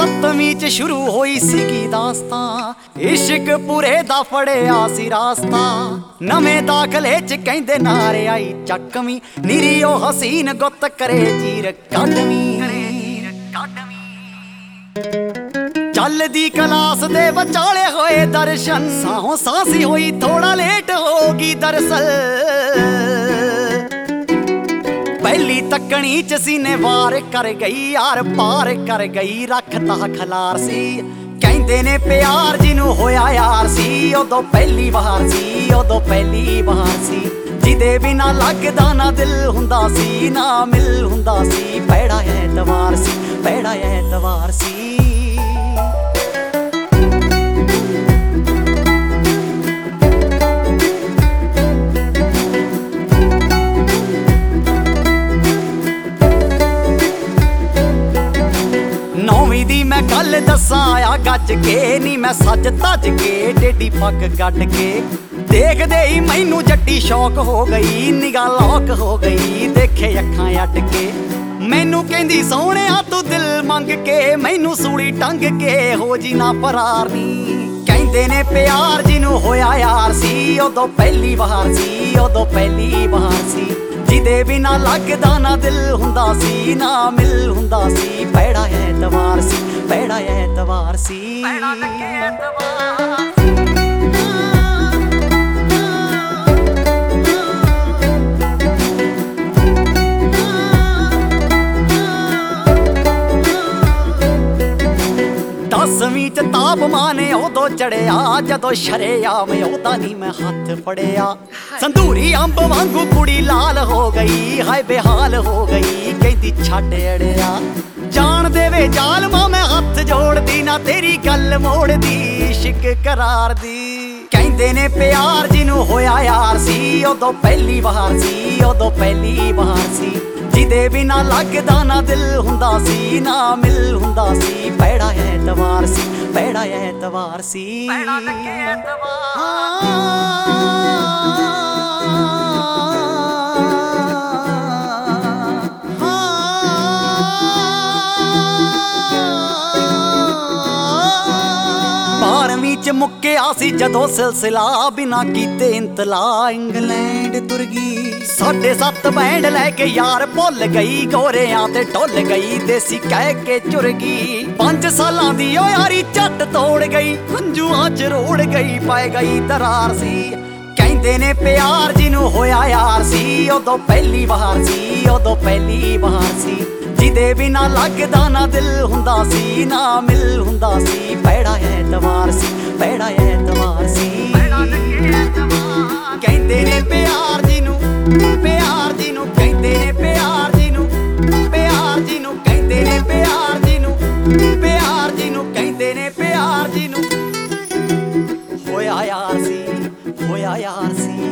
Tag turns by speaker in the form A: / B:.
A: सतवीं च शुरू होई सीगी दास्तां इश्क पूरे दा फड़िया सी रास्ता नवें दाखले च कहंदे नारे आई चकवी नीरी ओ हसीन गुत करे चीर काटवी चलदी क्लास दे बचाले होए दर्शन साहों सांसी होई थोड़ा लेट होगी दरअसल पहली तकनी च सीने वार कर गई यार पार कर गई रखता खलार सी कहंदे ने प्यार जिनू होया यार सी उदों पहली वार सी उदों पहली वार सी जिदे बिना लगदा ना दिल हुंदा सी ना मिल हुंदा सी पैड़ा ऐतवार सी पैड़ा ऐतवार सी नौवीं दी मैं गल दसां आया गज के नी मैं सज तज के टेडी पग गड के देखदे ही मैनू जट्टी शौक हो गई निगाह लौक हो गई देखे अखां अट के मैनू कहंदी सोहणिया तू दिल मंग के मैनू सूली टंग के हो जी ना फरार नी कहंदे ने प्यार जिनू होया यार सी उदों पहली वार सी उदों पहली वार सी जिदे बिना लगदा ना दिल हुंदा सी ना मिल हुंदा सी पैड़ा ऐतवार सी पैड़ा ऐतवार सी दसवीं च तापमान उदों चढ़िया जदों शरेआम ओदा नी मैं हत्थ फड़िया संदूरी अंब वांगू कुड़ी लाल हो गई हाय बेहाल हो गई कहंदी छड्ड अड़िया जान देवे जालमा मैं हत्थ जोड़दी ना तेरी गल मोड़दी इश्क करार दी कहंदे ने प्यार जिनू होया यार सी उदों पहली वार सी उदों पहली वार सी जिदे बिना लगदा ना दिल हुंदा सी ना मिल हुंदा सी पैड़ा ऐतवार सी पैड़ा ऐतवार सी बारहवीं च मुक्किया सी जदों सिलसिला बिना कीते इंतला इंग्लैंड तुर गई 7.5 बैंड लैके यार भुल गई गोरियां ते ढुल गई देसी कह के चुर गई 5 सालां दी ओ यारी झट तोड़ गई हंजुआं च रोड़ गई पै गई दरार सी कहंदे ने प्यार जिनू होया यार सी उदों पहली वार सी उदों पहली वार सी जिदे बिना लगदा ना दिल हुंदा सी ना मिल हुंदा सी पैड़ा ऐतवार सी पैड़ा ऐतवार सी कहंदे ने प्यार जिनू कहंदे ने प्यार जिनू कहंदे ने प्यार जिनू कहंदे ने प्यार जिनू होया यार सी